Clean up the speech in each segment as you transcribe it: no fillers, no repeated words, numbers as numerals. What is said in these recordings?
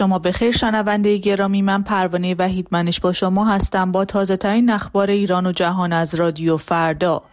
شما بخیر شنونده گرامی، من پروانه وحیدمنش با شما هستم با تازه ترین اخبار ایران و جهان از رادیو فردا.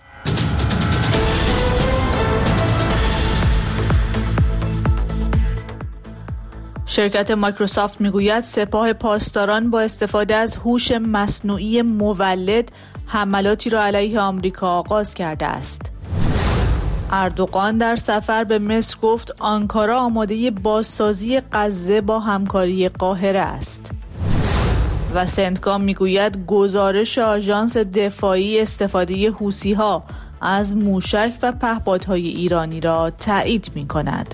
شرکت مایکروسافت میگوید سپاه پاسداران با استفاده از هوش مصنوعی مولد حملاتی را علیه آمریکا آغاز کرده است. اردوغان در سفر به مصر گفت آنکارا آماده بازسازی غزه با همکاری قاهره است. و سنتکام میگوید گزارش آژانس دفاعی استفاده حوثی‌ها از موشک و پهپادهای ایرانی را تایید می‌کند.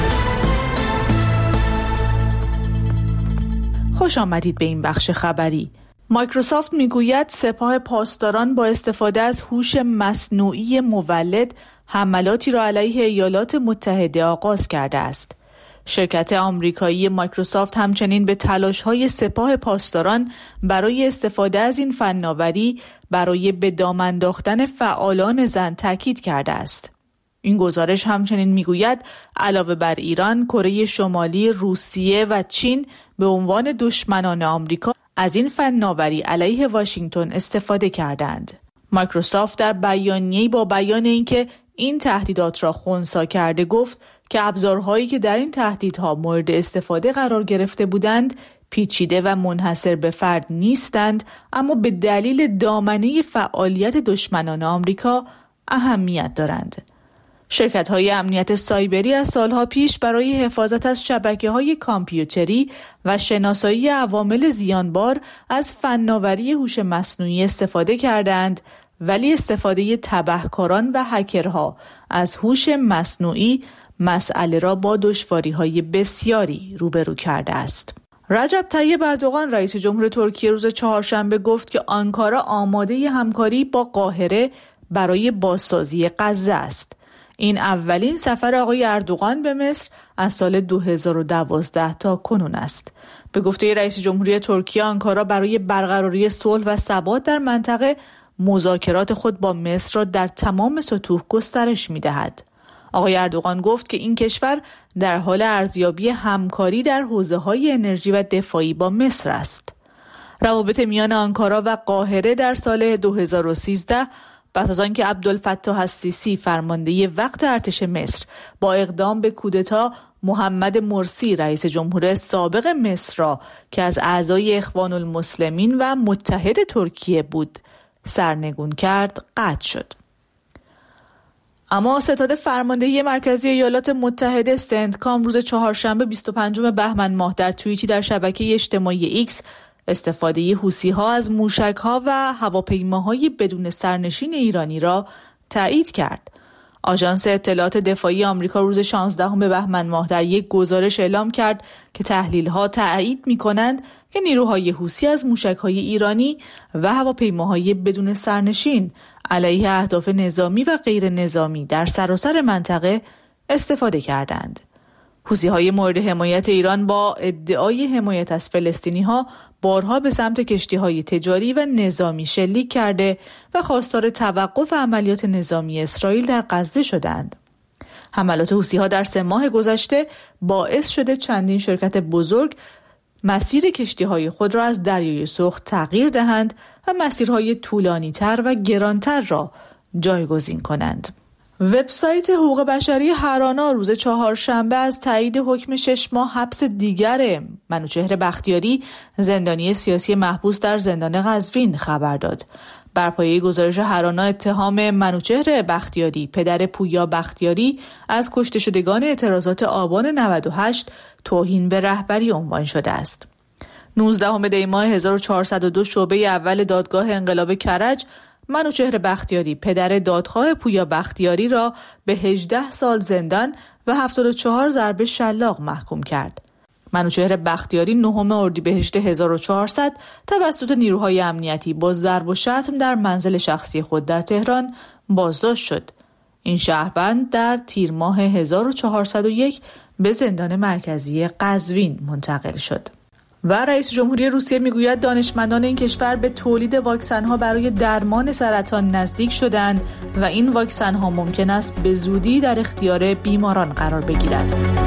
خوش آمدید به این بخش خبری. مایکروسافت میگوید سپاه پاسداران با استفاده از هوش مصنوعی مولد حملاتی را علیه ایالات متحده آغاز کرده است. شرکت آمریکایی مایکروسافت همچنین به تلاش‌های سپاه پاسداران برای استفاده از این فناوری برای به دام انداختن فعالان زن تاکید کرده است. این گزارش همچنین میگوید علاوه بر ایران، کره شمالی، روسیه و چین به عنوان دشمنان آمریکا از این فناوری علیه واشنگتن استفاده کردند. مایکروسافت در بیانیه‌ای با بیان اینکه این تهدیدات را خنثی کرده گفت که ابزارهایی که در این تهدیدها مورد استفاده قرار گرفته بودند پیچیده و منحصر به فرد نیستند، اما به دلیل دامنه فعالیت دشمنان آمریکا اهمیت دارند. شرکت‌های امنیت سایبری از سالها پیش برای حفاظت از شبکه‌های کامپیوتری و شناسایی عوامل زیانبار از فناوری هوش مصنوعی استفاده کردند، ولی استفاده تبهکاران و هکرها از هوش مصنوعی مسئله را با دشواری‌های بسیاری روبرو کرده است. رجب طیب اردوغان رئیس جمهور ترکیه روز چهارشنبه گفت که آنکارا آماده همکاری با قاهره برای بازسازی غزه است. این اولین سفر آقای اردوغان به مصر از سال 2012 تا کنون است. به گفته رئیس جمهوری ترکیه، آنکارا برای برقراری صلح و ثبات در منطقه مذاکرات خود با مصر را در تمام سطوح گسترش می‌دهد. آقای اردوغان گفت که این کشور در حال ارزیابی همکاری در حوزه‌های انرژی و دفاعی با مصر است. روابط میان آنکارا و قاهره در سال 2013 پس از آنکه عبدالفتاح السیسی فرمانده وقت ارتش مصر با اقدام به کودتا محمد مرسی رئیس جمهور سابق مصر را که از اعضای اخوان المسلمین و متحد ترکیه بود سرنگون کرد قطع شد. اما ستاد فرماندهی مرکزی ایالات متحده سنتکام روز چهارشنبه 25 بهمن ماه در توییتی در شبکه اجتماعی ایکس استفاده حوثی‌ها از موشک‌ها و هواپیماهای بدون سرنشین ایرانی را تایید کرد. آژانس اطلاعات دفاعی آمریکا روز 16 بهمن ماه در یک گزارش اعلام کرد که تحلیل‌ها تایید می‌کنند که نیروهای حوثی از موشک‌های ایرانی و هواپیماهای بدون سرنشین علیه اهداف نظامی و غیر نظامی در سراسر منطقه استفاده کردند. حوثی‌های مورد حمایت ایران با ادعای حمایت از فلسطینی‌ها بارها به سمت کشتی‌های تجاری و نظامی شلیک کرده و خواستار توقف عملیات نظامی اسرائیل در غزه شدند. حملات حوثی‌ها در 3 ماه گذشته باعث شده چندین شرکت بزرگ مسیر کشتی‌های خود را از دریای سرخ تغییر دهند و مسیرهای طولانی‌تر و گرانتر را جایگزین کنند. وبسایت حقوق بشری هرانا روز چهارشنبه از تایید حکم 6 ماه حبس دیگر منوچهر بختیاری، زندانی سیاسی محبوس در زندان قزوین خبر داد. بر پایه گزارش هرانا اتهام منوچهر بختیاری، پدر پویا بختیاری، از کشته شدگان اعتراضات آبان 98 توهین به رهبری عنوان شده است. 19 دی ماه 1402 شعبه اول دادگاه انقلاب کرج منوچهر بختیاری، پدر دادخواه پویا بختیاری را به 18 سال زندان و 74 ضربه شلاق محکوم کرد. منوچهر بختیاری 9 اردیبهشت 1400 توسط نیروهای امنیتی با ضرب و شتم در منزل شخصی خود در تهران بازداشت شد. این شهروند در تیر ماه 1401 به زندان مرکزی قزوین منتقل شد. و رئیس جمهوری روسیه میگوید دانشمندان این کشور به تولید واکسن‌ها برای درمان سرطان نزدیک شدند و این واکسن‌ها ممکن است به زودی در اختیار بیماران قرار بگیرد.